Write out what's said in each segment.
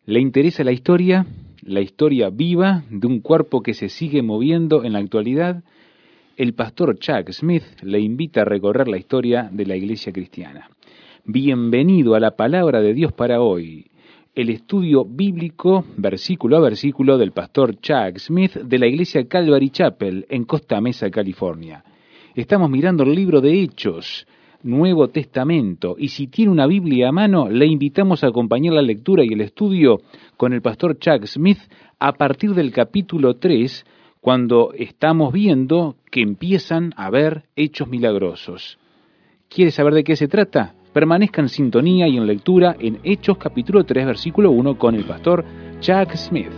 ¿Le interesa la historia viva de un cuerpo que se sigue moviendo en la actualidad? El pastor Chuck Smith le invita a recorrer la historia de la iglesia cristiana. Bienvenido a la palabra de Dios para hoy, el estudio bíblico versículo a versículo del pastor Chuck Smith de la iglesia Calvary Chapel en Costa Mesa, California. Estamos mirando el libro de Hechos, Nuevo Testamento, y si tiene una Biblia a mano, le invitamos a acompañar la lectura y el estudio con el pastor Chuck Smith a partir del capítulo 3, cuando estamos viendo que empiezan a haber hechos milagrosos. ¿Quiere saber de qué se trata? Permanezca en sintonía y en lectura en Hechos capítulo 3, versículo 1 con el pastor Chuck Smith.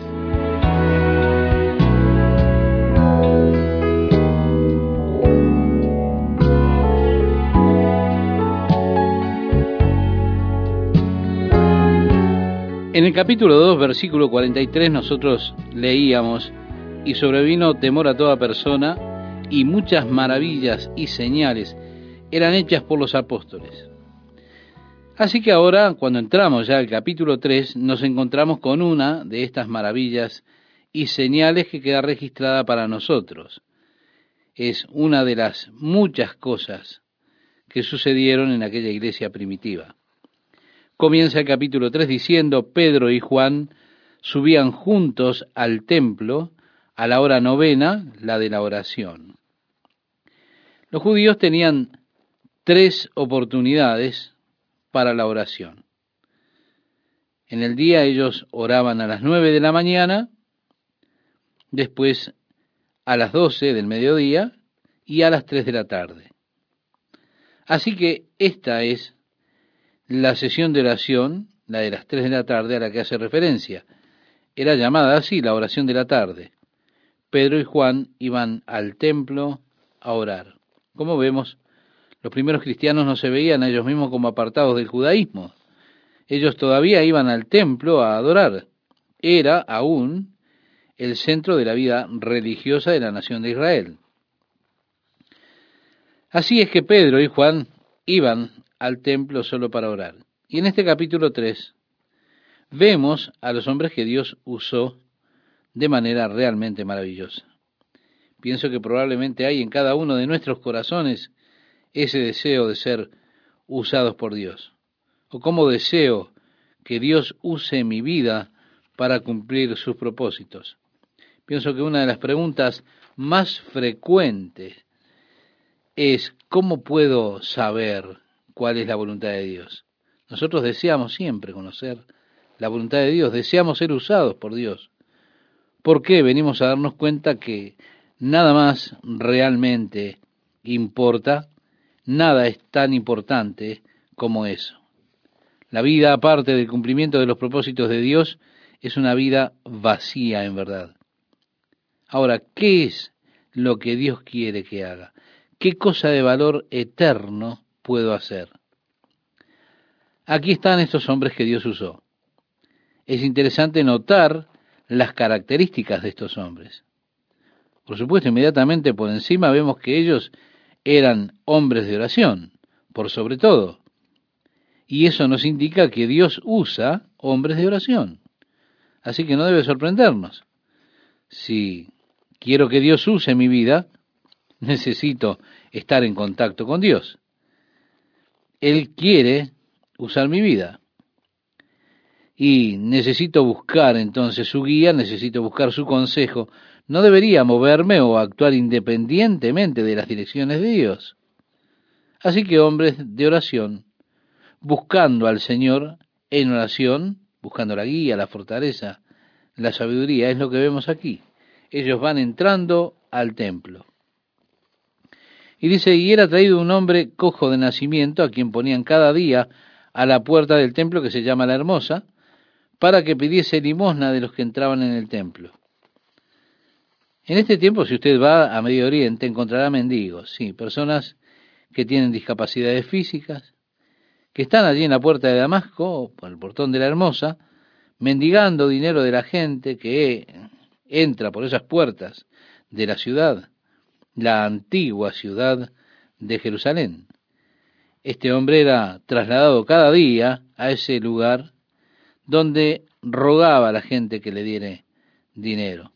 En el capítulo 2, versículo 43, nosotros leíamos: y sobrevino temor a toda persona, y muchas maravillas y señales eran hechas por los apóstoles. Así que ahora, cuando entramos ya al capítulo 3, nos encontramos con una de estas maravillas y señales que queda registrada para nosotros. Es una de las muchas cosas que sucedieron en aquella iglesia primitiva. Comienza el capítulo 3 diciendo: Pedro y Juan subían juntos al templo a la hora novena, la de la oración. Los judíos tenían 3 oportunidades para la oración. En el día ellos oraban a las 9 de la mañana, después a las 12 del mediodía y a las 3 de la tarde. Así que esta es la sesión de oración, la de las 3 de la tarde a la que hace referencia. Era llamada así, la oración de la tarde. Pedro y Juan iban al templo a orar. Como vemos, los primeros cristianos no se veían a ellos mismos como apartados del judaísmo. Ellos todavía iban al templo a adorar. Era aún el centro de la vida religiosa de la nación de Israel. Así es que Pedro y Juan iban al templo solo para orar. Y en este capítulo 3 vemos a los hombres que Dios usó de manera realmente maravillosa. Pienso que probablemente hay en cada uno de nuestros corazones ese deseo de ser usados por Dios. O cómo deseo que Dios use mi vida para cumplir sus propósitos. Pienso que una de las preguntas más frecuentes es: ¿cómo puedo saber cuál es la voluntad de Dios? Nosotros deseamos siempre conocer la voluntad de Dios, deseamos ser usados por Dios. ¿Por qué? Venimos a darnos cuenta que nada más realmente importa, nada es tan importante como eso. La vida, aparte del cumplimiento de los propósitos de Dios, es una vida vacía en verdad. Ahora, ¿qué es lo que Dios quiere que haga? ¿Qué cosa de valor eterno puedo hacer? Aquí están estos hombres que Dios usó. Es interesante notar las características de estos hombres. Por supuesto, inmediatamente por encima vemos que ellos eran hombres de oración, por sobre todo. Y eso nos indica que Dios usa hombres de oración. Así que no debe sorprendernos. Si quiero que Dios use mi vida, necesito estar en contacto con Dios. Él quiere usar mi vida. Y necesito buscar entonces su guía, necesito buscar su consejo. No debería moverme o actuar independientemente de las direcciones de Dios. Así que hombres de oración, buscando al Señor en oración, buscando la guía, la fortaleza, la sabiduría, es lo que vemos aquí. Ellos van entrando al templo. Y dice: y era traído un hombre cojo de nacimiento, a quien ponían cada día a la puerta del templo, que se llama La Hermosa, para que pidiese limosna de los que entraban en el templo. En este tiempo, si usted va a Medio Oriente, encontrará mendigos, sí, personas que tienen discapacidades físicas, que están allí en la puerta de Damasco, o por el portón de La Hermosa, mendigando dinero de la gente que entra por esas puertas de la ciudad, la antigua ciudad de Jerusalén. Este hombre era trasladado cada día a ese lugar donde rogaba a la gente que le diere dinero.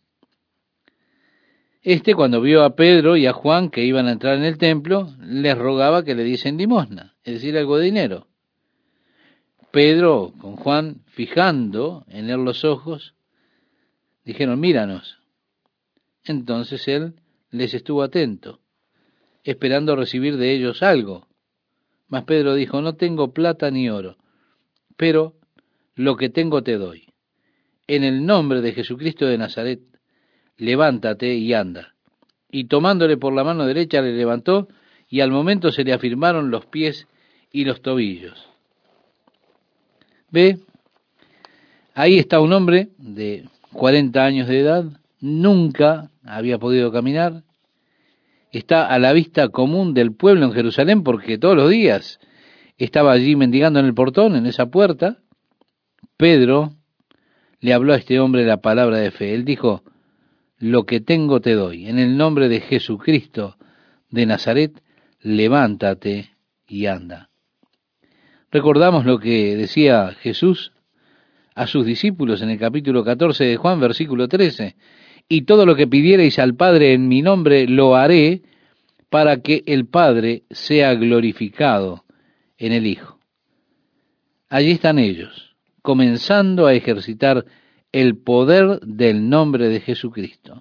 Cuando vio a Pedro y a Juan que iban a entrar en el templo, les rogaba que le diesen limosna, es decir, algo de dinero. Pedro, con Juan, fijando en él los ojos, dijeron, míranos. Entonces él les estuvo atento, esperando recibir de ellos algo. Mas Pedro dijo, no tengo plata ni oro, pero lo que tengo te doy. En el nombre de Jesucristo de Nazaret, levántate y anda. Y tomándole por la mano derecha le levantó, y al momento se le afirmaron los pies y los tobillos. ¿Ve? Ahí está un hombre de 40 años de edad, nunca había podido caminar, está a la vista común del pueblo en Jerusalén porque todos los días estaba allí mendigando en el portón, en esa puerta. Pedro le habló a este hombre la palabra de fe. Él dijo, lo que tengo te doy. En el nombre de Jesucristo de Nazaret, levántate y anda. Recordamos lo que decía Jesús a sus discípulos en el capítulo 14 de Juan, versículo 13. Y todo lo que pidiereis al Padre en mi nombre lo haré para que el Padre sea glorificado en el Hijo. Allí están ellos, comenzando a ejercitar el poder del nombre de Jesucristo.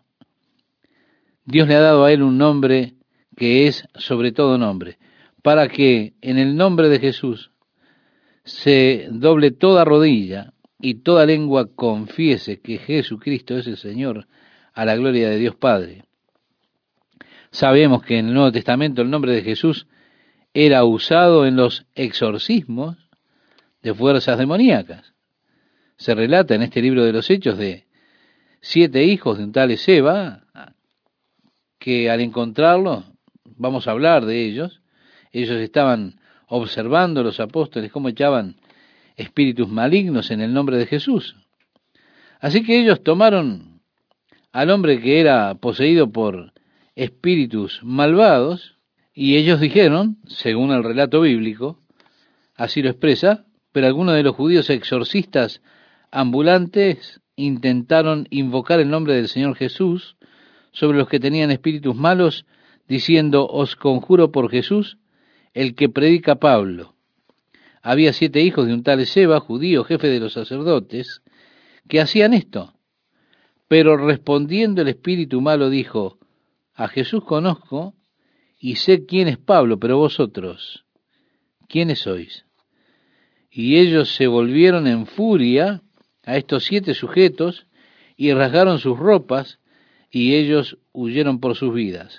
Dios le ha dado a él un nombre que es sobre todo nombre, para que en el nombre de Jesús se doble toda rodilla y toda lengua confiese que Jesucristo es el Señor, a la gloria de Dios Padre. Sabemos que en el Nuevo Testamento el nombre de Jesús era usado en los exorcismos de fuerzas demoníacas. Se relata en este libro de los Hechos de 7 hijos de un tal Esceva, que al encontrarlo, vamos a hablar de ellos estaban observando a los apóstoles cómo echaban espíritus malignos en el nombre de Jesús. Así que ellos tomaron al hombre que era poseído por espíritus malvados, y ellos dijeron, según el relato bíblico, así lo expresa, pero algunos de los judíos exorcistas ambulantes intentaron invocar el nombre del Señor Jesús sobre los que tenían espíritus malos, diciendo, os conjuro por Jesús, el que predica Pablo. Había 7 hijos de un tal Esceva, judío, jefe de los sacerdotes, que hacían esto. Pero respondiendo el espíritu malo dijo, a Jesús conozco y sé quién es Pablo, pero vosotros, ¿quiénes sois? Y ellos se volvieron en furia a estos 7 sujetos y rasgaron sus ropas, y ellos huyeron por sus vidas.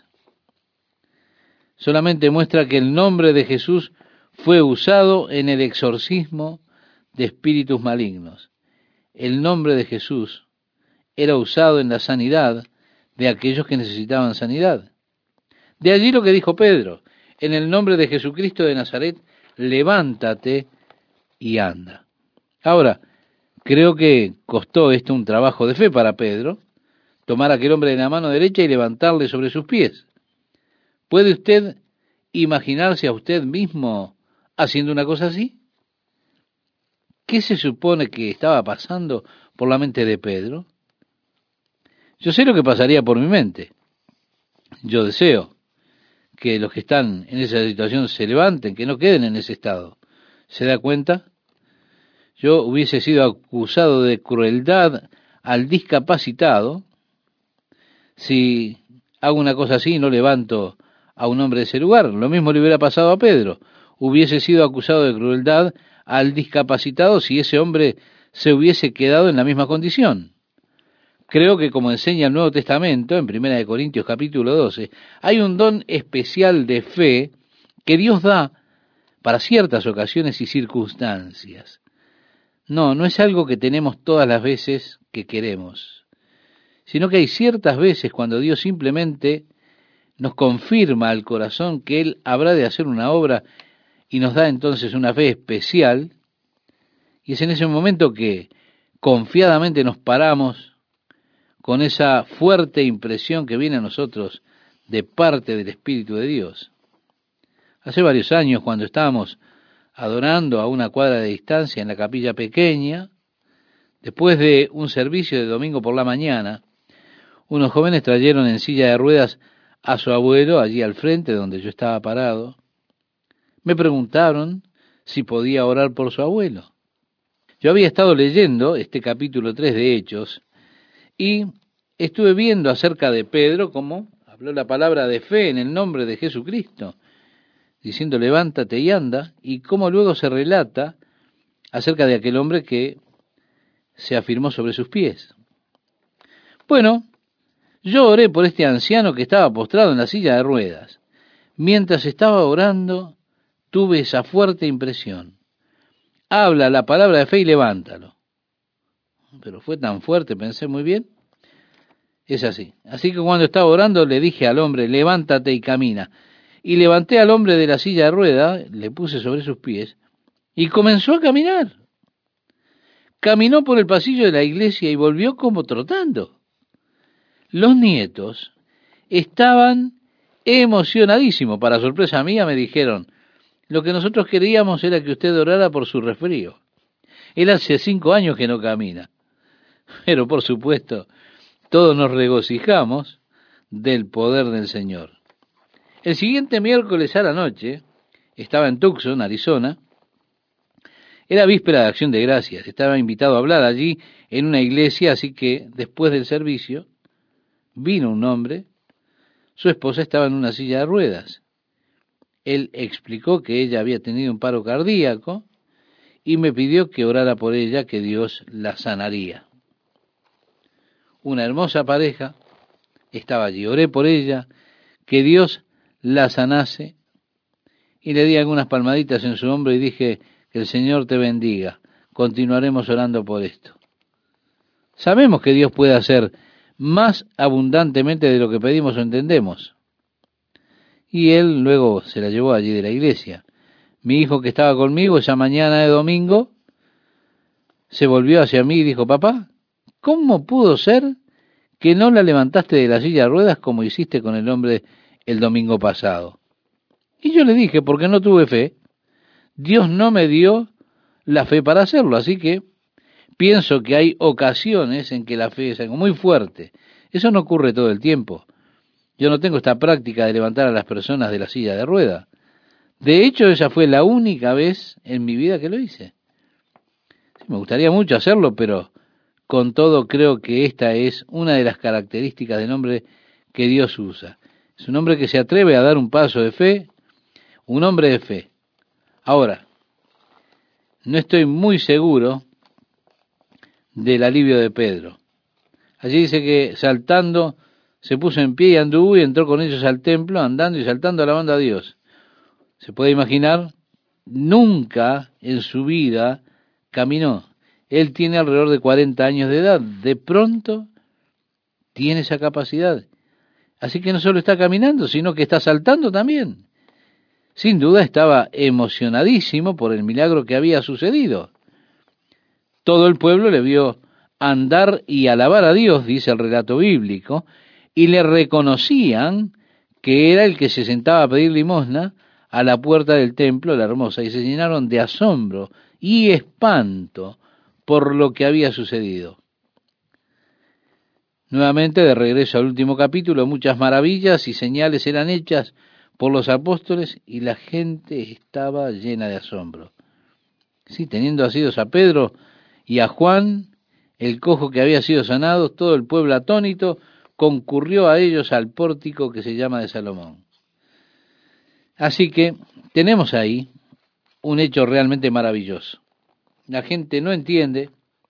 Solamente muestra que el nombre de Jesús fue usado en el exorcismo de espíritus malignos. El nombre de Jesús era usado en la sanidad de aquellos que necesitaban sanidad. De allí lo que dijo Pedro, en el nombre de Jesucristo de Nazaret, levántate y anda. Ahora, creo que costó esto un trabajo de fe para Pedro, tomar a aquel hombre de la mano derecha y levantarle sobre sus pies. ¿Puede usted imaginarse a usted mismo haciendo una cosa así? ¿Qué se supone que estaba pasando por la mente de Pedro? Yo sé lo que pasaría por mi mente. Yo deseo que los que están en esa situación se levanten, que no queden en ese estado. ¿Se da cuenta? Yo hubiese sido acusado de crueldad al discapacitado si hago una cosa así y no levanto a un hombre de ese lugar. Lo mismo le hubiera pasado a Pedro. Hubiese sido acusado de crueldad al discapacitado si ese hombre se hubiese quedado en la misma condición. Creo que, como enseña el Nuevo Testamento, en 1 Corintios capítulo 12, hay un don especial de fe que Dios da para ciertas ocasiones y circunstancias. No es algo que tenemos todas las veces que queremos, sino que hay ciertas veces cuando Dios simplemente nos confirma al corazón que Él habrá de hacer una obra y nos da entonces una fe especial, y es en ese momento que confiadamente nos paramos con esa fuerte impresión que viene a nosotros de parte del Espíritu de Dios. Hace varios años, cuando estábamos adorando a una cuadra de distancia en la capilla pequeña Después de un servicio de domingo por la mañana, unos jóvenes trajeron en silla de ruedas a su abuelo allí al frente donde yo estaba parado. Me preguntaron si podía orar por su abuelo. Yo había estado leyendo este capítulo 3 de Hechos y estuve viendo acerca de Pedro cómo habló la palabra de fe en el nombre de Jesucristo, diciendo levántate y anda, y cómo luego se relata acerca de aquel hombre que se afirmó sobre sus pies. Bueno, yo oré por este anciano que estaba postrado en la silla de ruedas. Mientras estaba orando, tuve esa fuerte impresión. Habla la palabra de fe y levántalo. Pero fue tan fuerte, pensé muy bien. Es así. Así que cuando estaba orando le dije al hombre, levántate y camina. Y levanté al hombre de la silla de ruedas, le puse sobre sus pies y comenzó a caminar. Caminó por el pasillo de la iglesia y volvió como trotando. Los nietos estaban emocionadísimos. Para sorpresa mía me dijeron, lo que nosotros queríamos era que usted orara por su resfrío. Él hace 5 años que no camina. Pero por supuesto, todos nos regocijamos del poder del Señor. El siguiente miércoles a la noche, estaba en Tucson, Arizona. Era víspera de Acción de Gracias. Estaba invitado a hablar allí en una iglesia, así que después del servicio vino un hombre. Su esposa estaba en una silla de ruedas. Él explicó que ella había tenido un paro cardíaco y me pidió que orara por ella, que Dios la sanaría. Una hermosa pareja estaba allí. Oré por ella, que Dios la sanase, y le di algunas palmaditas en su hombro y dije, que el Señor te bendiga. Continuaremos orando por esto. Sabemos que Dios puede hacer más abundantemente de lo que pedimos o entendemos. Y él luego se la llevó allí de la iglesia. Mi hijo que estaba conmigo esa mañana de domingo se volvió hacia mí y dijo, papá, ¿cómo pudo ser que no la levantaste de la silla de ruedas como hiciste con el hombre el domingo pasado? Y yo le dije, porque no tuve fe. Dios no me dio la fe para hacerlo, así que pienso que hay ocasiones en que la fe es algo muy fuerte. Eso no ocurre todo el tiempo. Yo no tengo esta práctica de levantar a las personas de la silla de rueda. De hecho, esa fue la única vez en mi vida que lo hice. Sí, me gustaría mucho hacerlo, pero con todo creo que esta es una de las características del hombre que Dios usa. Es un hombre que se atreve a dar un paso de fe, un hombre de fe. Ahora, no estoy muy seguro del alivio de Pedro. Allí dice que saltando se puso en pie y anduvo y entró con ellos al templo, andando y saltando alabando a Dios. Se puede imaginar, nunca en su vida caminó. Él tiene alrededor de 40 años de edad. De pronto tiene esa capacidad. Así que no solo está caminando, sino que está saltando también. Sin duda estaba emocionadísimo por el milagro que había sucedido. Todo el pueblo le vio andar y alabar a Dios, dice el relato bíblico, y le reconocían que era el que se sentaba a pedir limosna a la puerta del templo, la hermosa, y se llenaron de asombro y espanto por lo que había sucedido. Nuevamente, de regreso al último capítulo, muchas maravillas y señales eran hechas por los apóstoles y la gente estaba llena de asombro. Sí, teniendo asidos a Pedro y a Juan, el cojo que había sido sanado, todo el pueblo atónito concurrió a ellos al pórtico que se llama de Salomón. Así que tenemos ahí un hecho realmente maravilloso. La gente no entiende,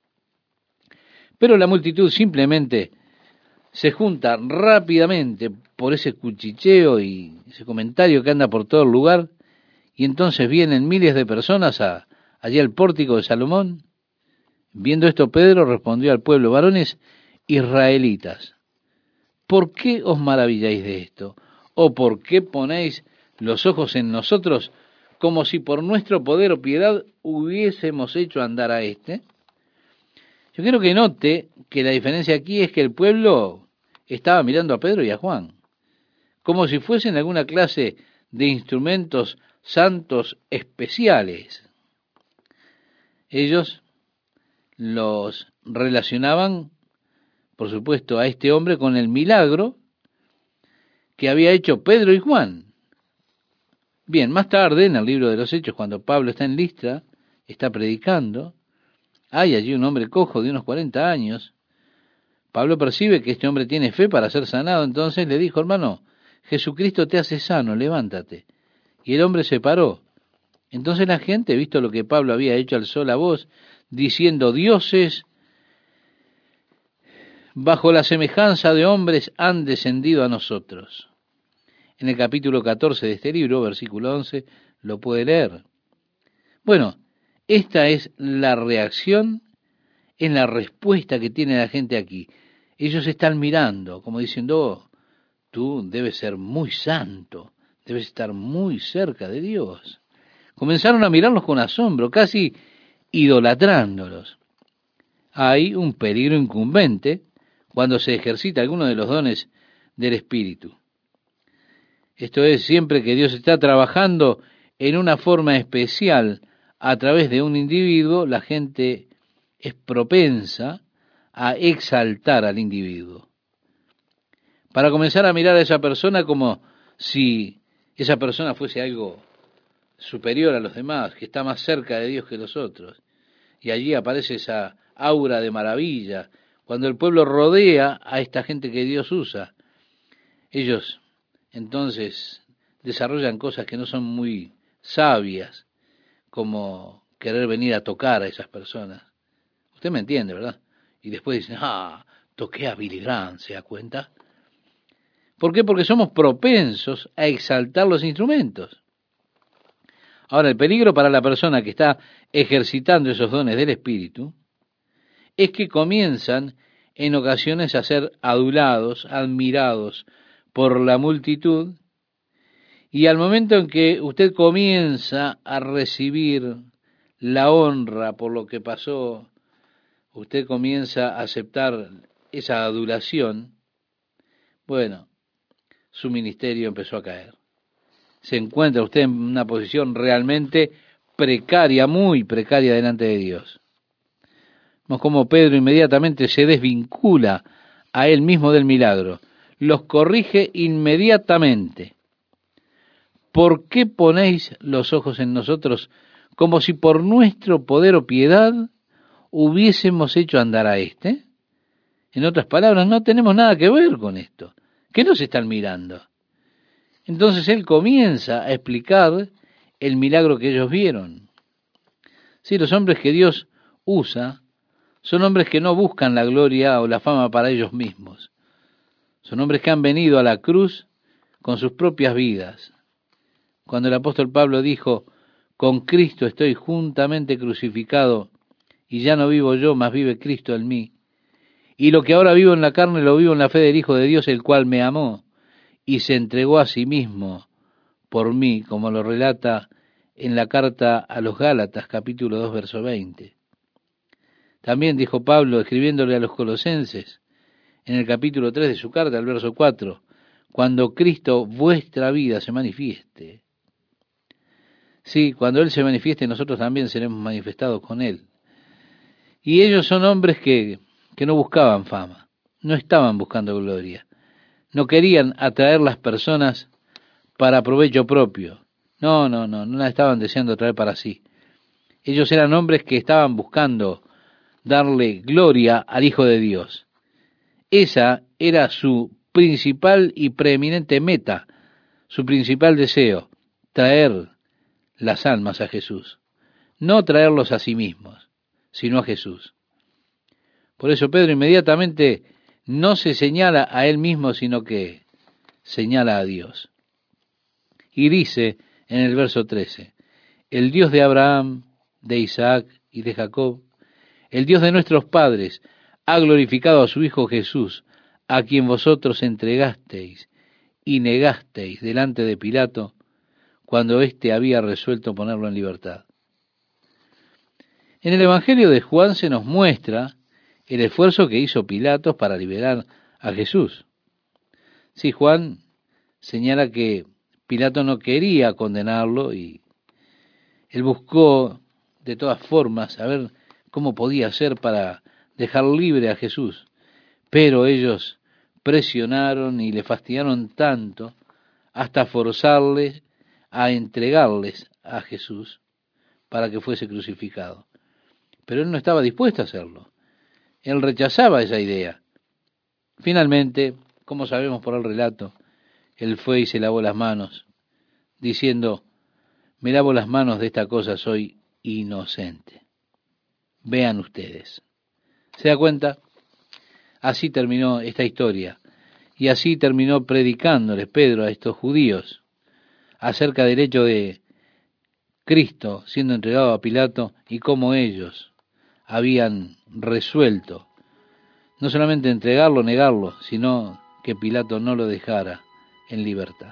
pero la multitud simplemente se junta rápidamente por ese cuchicheo y ese comentario que anda por todo el lugar, y entonces vienen miles de personas allí al pórtico de Salomón. Viendo esto, Pedro respondió al pueblo, varones israelitas, ¿por qué os maravilláis de esto? ¿O por qué ponéis los ojos en nosotros como si por nuestro poder o piedad hubiésemos hecho andar a éste? Yo quiero que note que la diferencia aquí es que el pueblo estaba mirando a Pedro y a Juan, como si fuesen alguna clase de instrumentos santos especiales. Ellos los relacionaban, por supuesto, a este hombre con el milagro que había hecho Pedro y Juan. Bien, más tarde, en el libro de los Hechos, cuando Pablo está en Listra, está predicando, hay allí un hombre cojo de unos 40 años. Pablo percibe que este hombre tiene fe para ser sanado, entonces le dijo: hermano, Jesucristo te hace sano, levántate. Y el hombre se paró. Entonces la gente, visto lo que Pablo había hecho, alzó la voz, diciendo: dioses bajo la semejanza de hombres han descendido a nosotros. En el capítulo 14 de este libro, versículo 11, lo puede leer. Bueno, esta es la reacción, es la respuesta que tiene la gente aquí. Ellos están mirando, como diciendo: oh, tú debes ser muy santo, debes estar muy cerca de Dios. Comenzaron a mirarlos con asombro, casi idolatrándolos. Hay un peligro incumbente cuando se ejercita alguno de los dones del Espíritu. Esto es, siempre que Dios está trabajando en una forma especial a través de un individuo, la gente es propensa a exaltar al individuo, para comenzar a mirar a esa persona como si esa persona fuese algo superior a los demás, que está más cerca de Dios que los otros. Y allí aparece esa aura de maravilla, cuando el pueblo rodea a esta gente que Dios usa. Ellos entonces desarrollan cosas que no son muy sabias, como querer venir a tocar a esas personas. Usted me entiende, ¿verdad? Y después dicen: toqué a Billy Graham, ¿se da cuenta? ¿Por qué? Porque somos propensos a exaltar los instrumentos. Ahora, el peligro para la persona que está ejercitando esos dones del Espíritu es que comienzan en ocasiones a ser adulados, admirados por la multitud, y al momento en que usted comienza a recibir la honra por lo que pasó, usted comienza a aceptar esa adulación, bueno, su ministerio empezó a caer. Se encuentra usted en una posición realmente precaria, muy precaria delante de Dios. Vemos cómo Pedro inmediatamente se desvincula a él mismo del milagro. Los corrige inmediatamente. ¿Por qué ponéis los ojos en nosotros como si por nuestro poder o piedad hubiésemos hecho andar a éste? En otras palabras, no tenemos nada que ver con esto. ¿Qué nos están mirando? Entonces él comienza a explicar el milagro que ellos vieron. Sí, los hombres que Dios usa son hombres que no buscan la gloria o la fama para ellos mismos. Son hombres que han venido a la cruz con sus propias vidas. Cuando el apóstol Pablo dijo: con Cristo estoy juntamente crucificado, y ya no vivo yo, mas vive Cristo en mí. Y lo que ahora vivo en la carne lo vivo en la fe del Hijo de Dios, el cual me amó y se entregó a sí mismo por mí, como lo relata en la carta a los Gálatas, capítulo 2, verso 20. También dijo Pablo, escribiéndole a los Colosenses, en el capítulo 3 de su carta, el verso 4, cuando Cristo vuestra vida se manifieste. Sí, cuando Él se manifieste, nosotros también seremos manifestados con Él. Y ellos son hombres que no buscaban fama, no estaban buscando gloria, no querían atraer las personas para provecho propio. No la estaban deseando atraer para sí. Ellos eran hombres que estaban buscando darle gloria al Hijo de Dios. Esa era su principal y preeminente meta, su principal deseo, traer las almas a Jesús. No traerlos a sí mismos, sino a Jesús. Por eso Pedro inmediatamente no se señala a él mismo, sino que señala a Dios. Y dice en el verso 13, el Dios de Abraham, de Isaac y de Jacob, el Dios de nuestros padres, ha glorificado a su Hijo Jesús, a quien vosotros entregasteis y negasteis delante de Pilato, cuando éste había resuelto ponerlo en libertad. En el Evangelio de Juan se nos muestra el esfuerzo que hizo Pilatos para liberar a Jesús. Sí, Juan señala que Pilato no quería condenarlo y él buscó de todas formas a ver cómo podía ser para dejar libre a Jesús. Pero ellos presionaron y le fastidiaron tanto hasta forzarles a entregarles a Jesús para que fuese crucificado. Pero él no estaba dispuesto a hacerlo. Él rechazaba esa idea. Finalmente, como sabemos por el relato, él fue y se lavó las manos, diciendo: me lavo las manos de esta cosa, soy inocente. Vean ustedes. ¿Se da cuenta? Así terminó esta historia. Y así terminó predicándoles Pedro a estos judíos acerca del hecho de Cristo siendo entregado a Pilato y cómo ellos habían resuelto no solamente entregarlo, negarlo, sino que Pilato no lo dejara en libertad.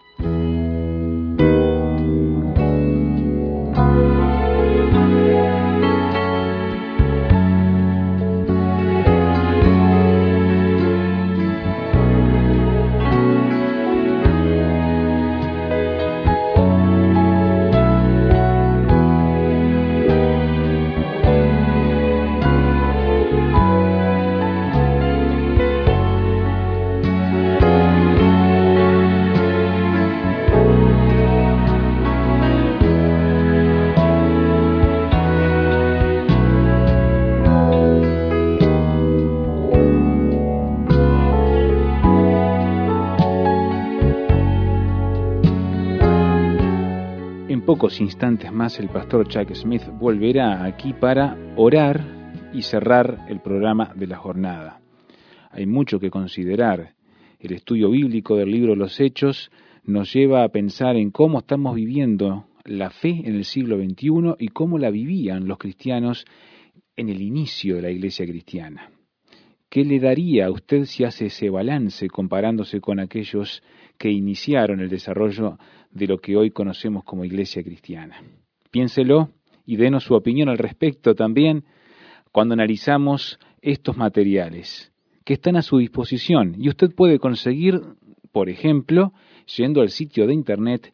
Pocos instantes más el pastor Chuck Smith volverá aquí para orar y cerrar el programa de la jornada. Hay mucho que considerar. El estudio bíblico del libro de los Hechos nos lleva a pensar en cómo estamos viviendo la fe en el siglo XXI y cómo la vivían los cristianos en el inicio de la iglesia cristiana. ¿Qué le daría a usted si hace ese balance comparándose con aquellos que iniciaron el desarrollo de lo que hoy conocemos como iglesia cristiana? Piénselo y denos su opinión al respecto también cuando analizamos estos materiales que están a su disposición y usted puede conseguir, por ejemplo, yendo al sitio de internet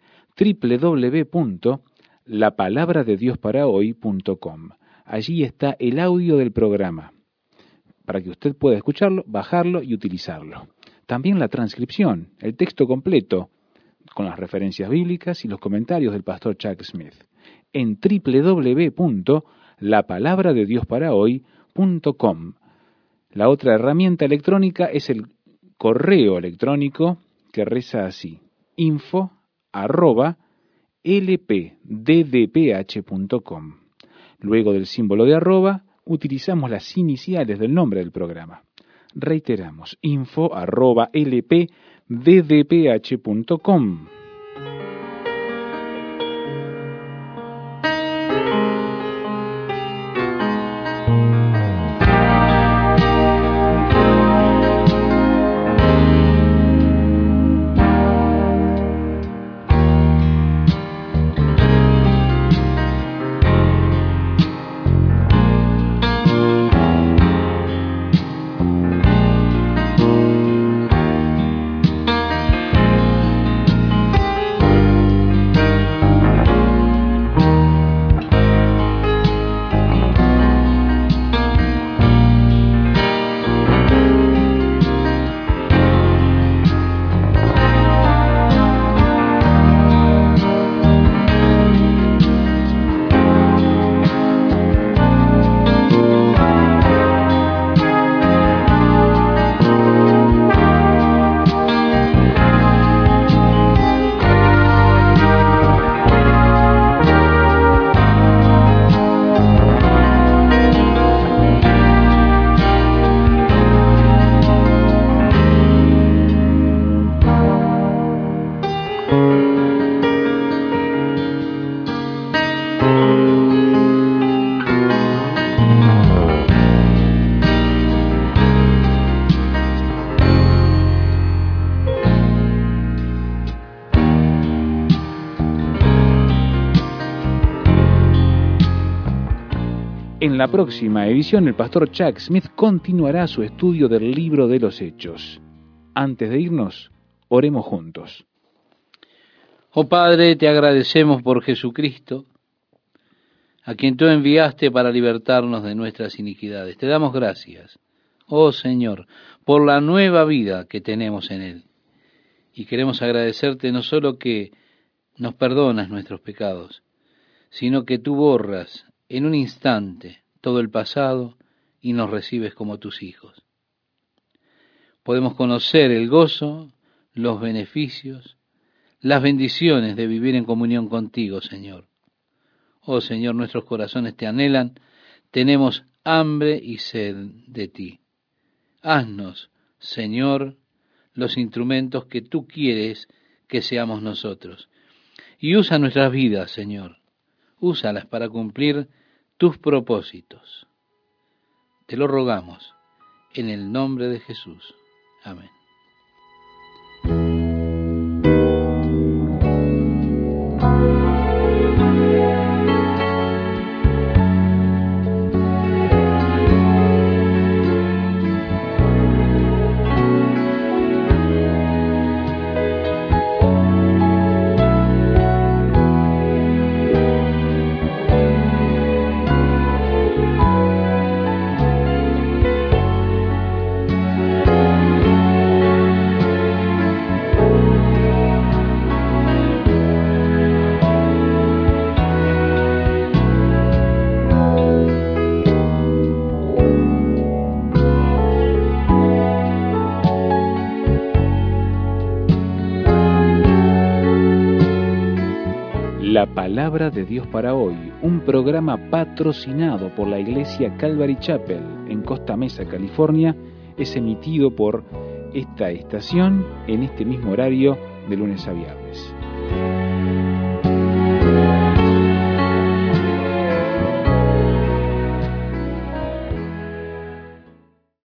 www.lapalabradediosparahoy.com. Allí está el audio del programa para que usted pueda escucharlo, bajarlo y utilizarlo. También la transcripción, el texto completo, con las referencias bíblicas y los comentarios del pastor Chuck Smith, en www.lapalabradediosparahoy.com. La otra herramienta electrónica es el correo electrónico que reza así: info@lpddph.com. Luego del símbolo de arroba, utilizamos las iniciales del nombre del programa. Reiteramos, info@lpddph.com. En la próxima edición, el pastor Chuck Smith continuará su estudio del libro de los Hechos. Antes de irnos, oremos juntos. Oh Padre, te agradecemos por Jesucristo, a quien tú enviaste para libertarnos de nuestras iniquidades. Te damos gracias, oh Señor, por la nueva vida que tenemos en Él. Y queremos agradecerte no solo que nos perdonas nuestros pecados, sino que tú borras en un instante todo el pasado y nos recibes como tus hijos. Podemos conocer el gozo, los beneficios, las bendiciones de vivir en comunión contigo, Señor. Oh Señor, nuestros corazones te anhelan, tenemos hambre y sed de ti. Haznos, Señor, los instrumentos que tú quieres que seamos nosotros. Y usa nuestras vidas, Señor. Úsalas para cumplir tus propósitos. Te lo rogamos en el nombre de Jesús. Amén. La Palabra de Dios para hoy, un programa patrocinado por la Iglesia Calvary Chapel en Costa Mesa, California, es emitido por esta estación en este mismo horario de lunes a viernes.